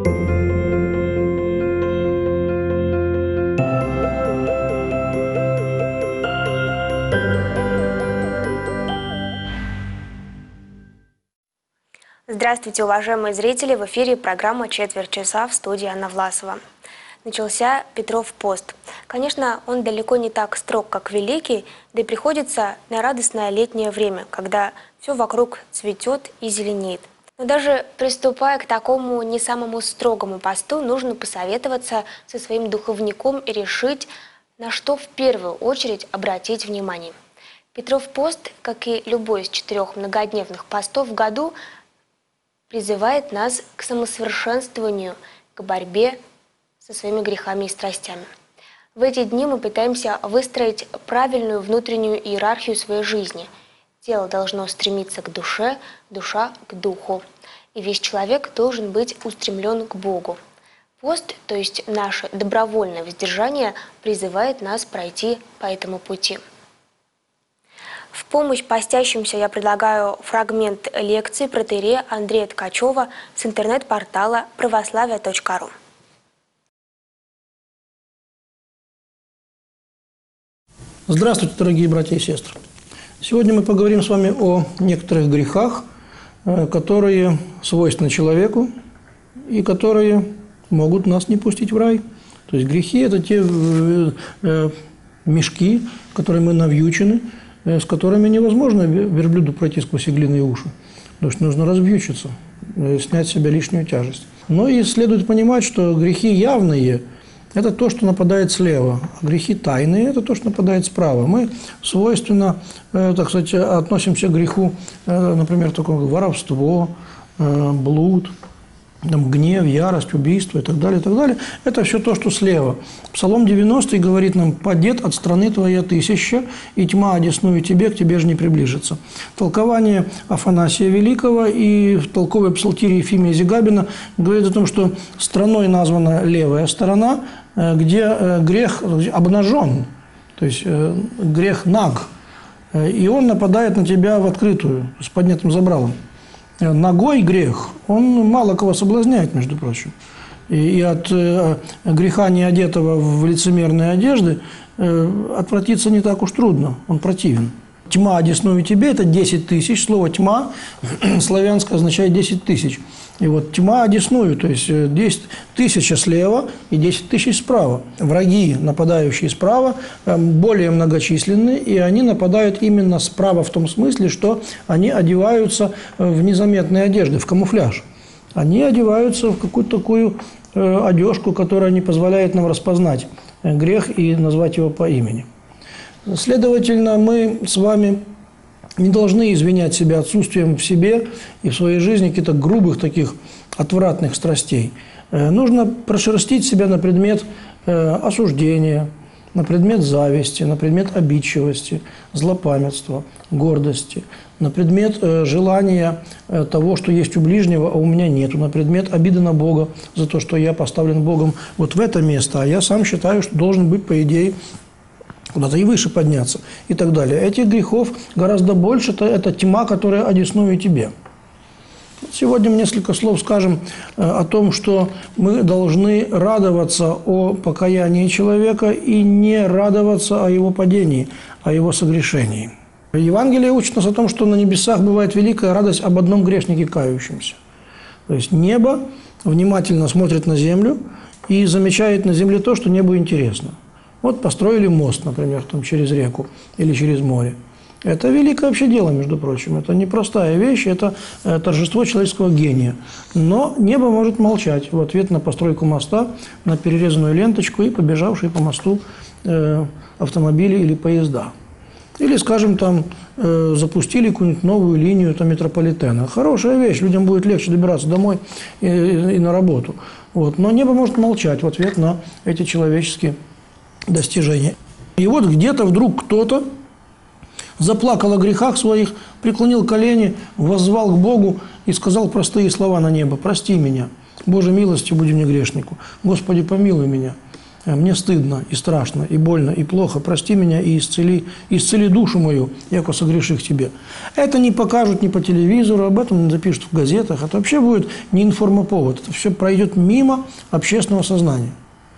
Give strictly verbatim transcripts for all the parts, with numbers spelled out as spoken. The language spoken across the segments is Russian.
Здравствуйте, уважаемые зрители! В эфире программа «Четверть часа», в студии Анна Власова. Начался Петров пост. Конечно, он далеко не так строг, как Великий, да и приходится на радостное летнее время, когда все вокруг цветет и зеленеет. Но даже приступая к такому не самому строгому посту, нужно посоветоваться со своим духовником и решить, на что в первую очередь обратить внимание. Петров пост, как и любой из четырех многодневных постов в году, призывает нас к самосовершенствованию, к борьбе со своими грехами и страстями. В эти дни мы пытаемся выстроить правильную внутреннюю иерархию своей жизни. Тело должно стремиться к душе, душа к духу. И весь человек должен быть устремлен к Богу. Пост, то есть наше добровольное воздержание, призывает нас пройти по этому пути. В помощь постящимся я предлагаю фрагмент лекции протоиерея Андрея Ткачева с интернет-портала православие точка ру. Здравствуйте, дорогие братья и сестры! Сегодня мы поговорим с вами о некоторых грехах, которые свойственны человеку и которые могут нас не пустить в рай. То есть грехи – это те мешки, которые мы навьючены, с которыми невозможно верблюду пройти сквозь иглиные уши. Потому что нужно развьючиться, снять с себя лишнюю тяжесть. Но и следует понимать, что грехи явные – это то, что нападает слева, а грехи тайные – это то, что нападает справа. Мы свойственно, так сказать, относимся к греху, например, такому воровство, блуд, там, гнев, ярость, убийство и так далее, и так далее. Это все то, что слева. Псалом девяностый говорит нам: «Падет от страны твоя тысяча, и тьма одесную тебе, к тебе же не приближится». Толкование Афанасия Великого и толковое псалтирь Ефимия Зигабина говорит о том, что страной названа левая сторона, где грех обнажен, то есть грех наг, и он нападает на тебя в открытую, с поднятым забралом. Ногой грех, он мало кого соблазняет, между прочим. И, и от э, греха, не одетого в лицемерные одежды, э, отвратиться не так уж трудно, он противен. Тьма одесную тебе – это десять тысяч. Слово «тьма» славянское означает десять тысяч. И вот тьма одесную, то есть десять тысяч слева и десять тысяч справа. Враги, нападающие справа, более многочисленны, и они нападают именно справа в том смысле, что они одеваются в незаметные одежды, в камуфляж. Они одеваются в какую-то такую одежку, которая не позволяет нам распознать грех и назвать его по имени. Следовательно, мы с вами не должны извинять себя отсутствием в себе и в своей жизни каких-то грубых таких отвратных страстей. Нужно прошерстить себя на предмет осуждения, на предмет зависти, на предмет обидчивости, злопамятства, гордости, на предмет желания того, что есть у ближнего, а у меня нету, на предмет обиды на Бога за то, что я поставлен Богом вот в это место, а я сам считаю, что должен быть, по идее, куда-то и выше подняться, и так далее. Этих грехов гораздо больше, это, это тьма, которая одесную тебе. Сегодня мы несколько слов скажем о том, что мы должны радоваться о покаянии человека и не радоваться о его падении, о его согрешении. Евангелие учит нас о том, что на небесах бывает великая радость об одном грешнике кающемся. То есть небо внимательно смотрит на землю и замечает на земле то, что небу интересно. Вот построили мост, например, там, через реку или через море. Это великое вообще дело, между прочим. Это непростая вещь, это э, торжество человеческого гения. Но небо может молчать в ответ на постройку моста, на перерезанную ленточку и побежавшие по мосту э, автомобили или поезда. Или, скажем, там э, запустили какую-нибудь новую линию там, метрополитена. Хорошая вещь, людям будет легче добираться домой и, и, и на работу. Вот. Но небо может молчать в ответ на эти человеческие достижения. И вот где-то вдруг кто-то заплакал о грехах своих, преклонил колени, воззвал к Богу и сказал простые слова на небо: «Прости меня, Боже, милостью буди мне грешнику, Господи, помилуй меня». мне стыдно и страшно, и больно, и плохо, прости меня и исцели, исцели душу мою, яко согреших тебе. Это не покажут ни по телевизору, об этом не запишут в газетах, это вообще будет не информоповод, это все пройдет мимо общественного сознания.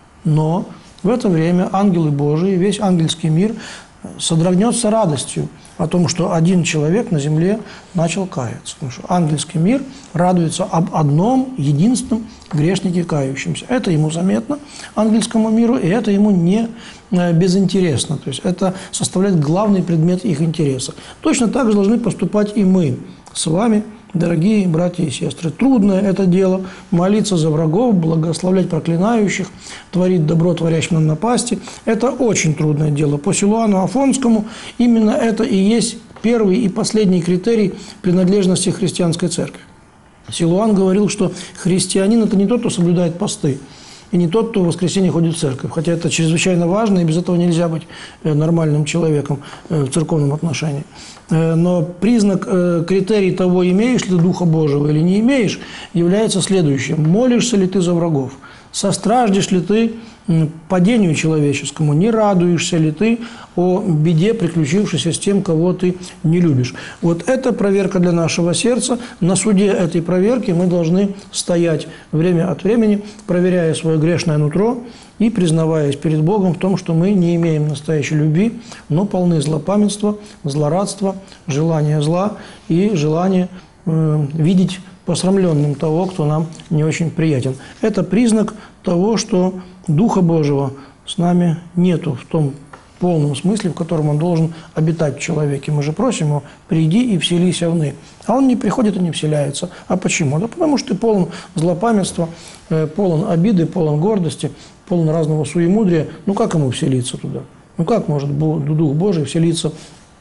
Но в это время ангелы Божии, весь ангельский мир содрогнется радостью о том, что один человек на земле начал каяться. Потому что ангельский мир радуется об одном, единственном грешнике кающемся. Это ему заметно, ангельскому миру, и это ему не безинтересно. То есть это составляет главный предмет их интереса. Точно так же должны поступать и мы с вами, дорогие братья и сестры. Трудное это дело – молиться за врагов, благословлять проклинающих, творить добро творящим нам напасти. Это очень трудное дело. По Силуану Афонскому именно это и есть первый и последний критерий принадлежности христианской церкви. Силуан говорил, что христианин – это не тот, кто соблюдает посты, и не тот, кто в воскресенье ходит в церковь. Хотя это чрезвычайно важно, и без этого нельзя быть нормальным человеком в церковном отношении. Но признак, критерий того, имеешь ли Духа Божьего или не имеешь, является следующим. Молишься ли ты за врагов? Состраждешь ли ты падению человеческому? Не радуешься ли ты о беде, приключившейся с тем, кого ты не любишь? Вот это проверка для нашего сердца. На суде этой проверки мы должны стоять время от времени, проверяя свое грешное нутро и признаваясь перед Богом в том, что мы не имеем настоящей любви, но полны злопамятства, злорадства, желания зла и желания э, видеть посрамленным того, кто нам не очень приятен. Это признак того, что Духа Божьего с нами нету в том полном смысле, в котором Он должен обитать в человеке. Мы же просим Его: приди и вселись вны. А Он не приходит и не вселяется. А почему? Да потому что ты полон злопамятства, полон обиды, полон гордости, полон разного суемудрия. Ну как Ему вселиться туда? Ну как может Дух Божий вселиться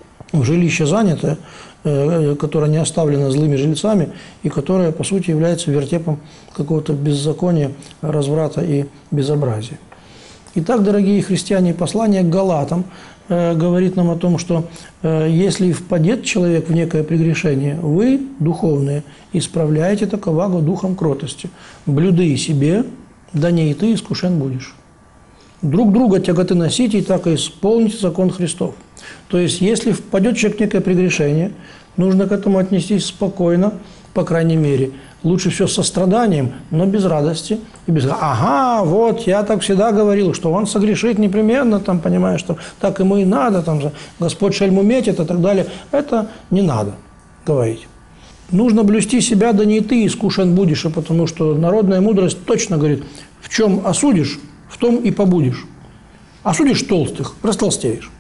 в жилище занятое, которое не оставлено злыми жильцами и которое, по сути, является вертепом какого-то беззакония, разврата и безобразия. Итак, дорогие христиане, послание к Галатам э, говорит нам о том, что э, если впадет человек в некое прегрешение, вы, духовные, исправляете таковаго духом кротости. Блюды себе, да не и ты искушен будешь. Друг друга тяготы носите, и так и исполните закон Христов. То есть, если впадет человек в некое прегрешение, нужно к этому отнестись спокойно, по крайней мере. Лучше все с состраданием, но без радости. И без «ага, вот, я так всегда говорил, что он согрешит непременно, там, понимаешь, что так ему и надо, там же Господь шельму метит и так далее». Это не надо говорить. Нужно блюсти себя, да не и ты искушен будешь, потому что народная мудрость точно говорит: в чем осудишь, в том и побудешь. Осудишь толстых, растолстеешь.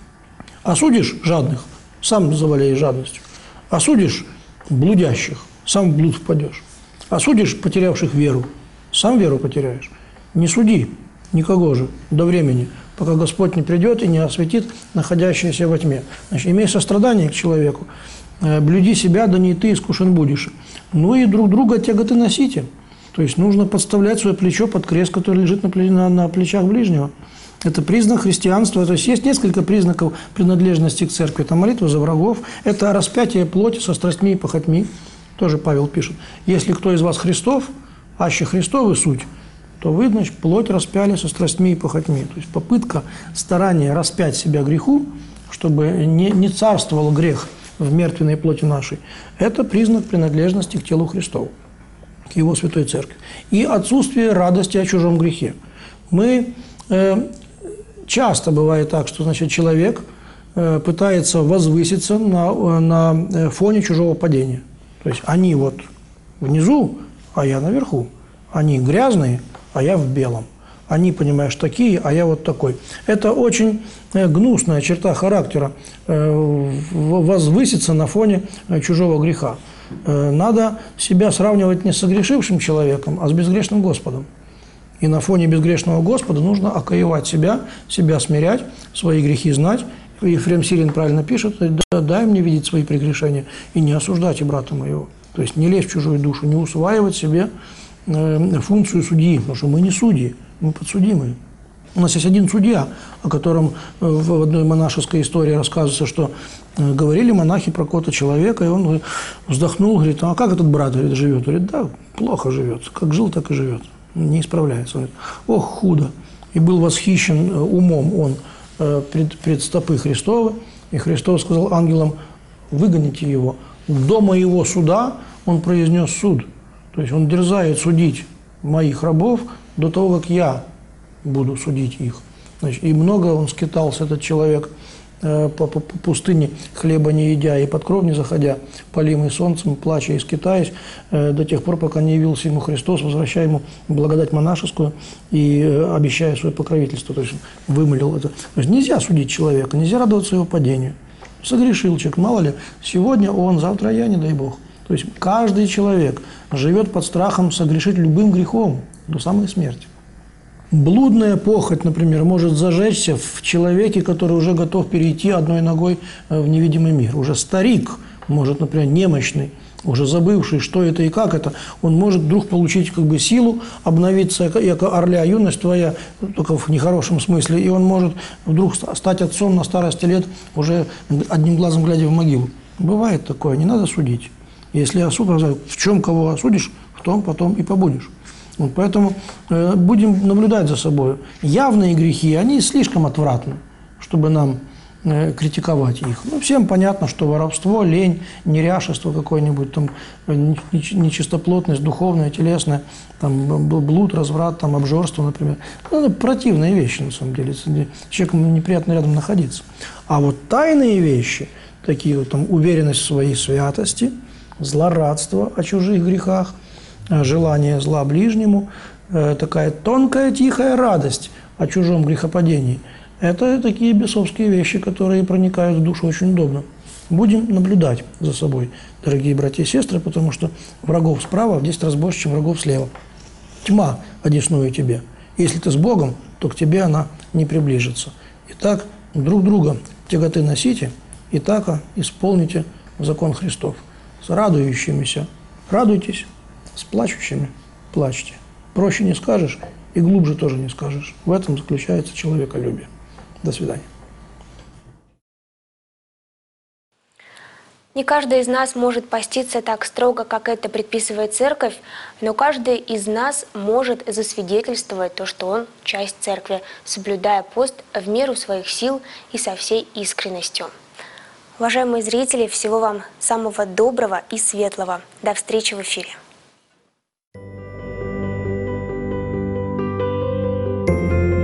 Осудишь жадных, сам заваляешь жадностью. Осудишь блудящих, сам в блуд впадешь. Осудишь потерявших веру, сам веру потеряешь. Не суди никого же до времени, пока Господь не придет и не осветит находящееся во тьме. Значит, имей сострадание к человеку, блюди себя, да не ты искушен будешь. Ну и друг друга тяготы носите. То есть нужно подставлять свое плечо под крест, который лежит на, на плечах ближнего. Это признак христианства. То есть есть несколько признаков принадлежности к церкви. Это молитва за врагов, это распятие плоти со страстьми и похотьми. Тоже Павел пишет: если кто из вас Христов, аще Христовы суть, то вы, значит, плоть распяли со страстьми и похотьми. То есть попытка, старание распять себя греху, чтобы не, не царствовал грех в мертвенной плоти нашей, это признак принадлежности к телу Христову, к Его святой церкви. И отсутствие радости о чужом грехе. Мы э, часто бывает так, что, значит, человек э, пытается возвыситься на, на фоне чужого падения. То есть они вот внизу, а я наверху. Они грязные, а я в белом. Они, понимаешь, такие, а я вот такой. Это очень гнусная черта характера – возвыситься на фоне чужого греха. Надо себя сравнивать не с согрешившим человеком, а с безгрешным Господом. И на фоне безгрешного Господа нужно окоевать себя, себя смирять, свои грехи знать. Ефрем Сирин правильно пишет: да, дай мне видеть свои прегрешения и не осуждайте брата моего. То есть не лезть в чужую душу, не усваивать себе э, функцию судьи, потому что мы не судьи, мы подсудимые. У нас есть один судья, о котором в одной монашеской истории рассказывается, что э, говорили монахи про какого-то человека, и он вздохнул, говорит: а как этот брат, говорит, живет? Говорит: да, плохо живет, как жил, так и живет, не исправляется. Он говорит: ох, худо. и был восхищен умом он пред, пред стопы Христовы, и Христос сказал ангелам: выгоните его. До моего суда он произнес суд. То есть он дерзает судить моих рабов до того, как я буду судить их. Значит, и много он скитался, этот человек, э, по, по пустыне, хлеба не едя и под кров не заходя, полимый солнцем, плача и скитаясь, э, до тех пор, пока не явился ему Христос, возвращая ему благодать монашескую и э, обещая свое покровительство. То есть вымолил это. То есть нельзя судить человека, нельзя радоваться его падению. Согрешил человек, мало ли, сегодня он, завтра я, не дай Бог. То есть каждый человек живет под страхом согрешить любым грехом до самой смерти. Блудная похоть, например, может зажечься в человеке, который уже готов перейти одной ногой в невидимый мир. Уже старик, может, например, немощный, уже забывший, что это и как это, он может вдруг получить как бы силу, обновиться, яко орля юность твоя, только в нехорошем смысле, и он может вдруг стать отцом на старости лет, уже одним глазом глядя в могилу. Бывает такое, не надо судить. Если осуд, в чем кого осудишь, в том потом и побудешь. Вот поэтому э, будем наблюдать за собой. Явные грехи, они слишком отвратны, чтобы нам э, критиковать их. Ну, всем понятно, что воровство, лень, неряшество какое-нибудь, там, нечистоплотность духовная, телесная, там, блуд, разврат, там, обжорство, например. Ну, это противные вещи, на самом деле. С человеком неприятно рядом находиться. А вот тайные вещи, такие вот, там, уверенность в своей святости, злорадство о чужих грехах, желание зла ближнему, такая тонкая, тихая радость о чужом грехопадении. Это такие бесовские вещи, которые проникают в душу очень удобно. Будем наблюдать за собой, дорогие братья и сестры, потому что врагов справа в десять раз больше, чем врагов слева. Тьма одесную тебе. Если ты с Богом, то к тебе она не приближится. Итак, друг друга тяготы носите, и так исполните закон Христов. С радующимися радуйтесь, с плачущими плачьте. Проще не скажешь и глубже тоже не скажешь. В этом заключается человеколюбие. До свидания. Не каждый из нас может поститься так строго, как это предписывает церковь, но каждый из нас может засвидетельствовать то, что он часть церкви, соблюдая пост в меру своих сил и со всей искренностью. Уважаемые зрители, всего вам самого доброго и светлого. До встречи в эфире. Thank you.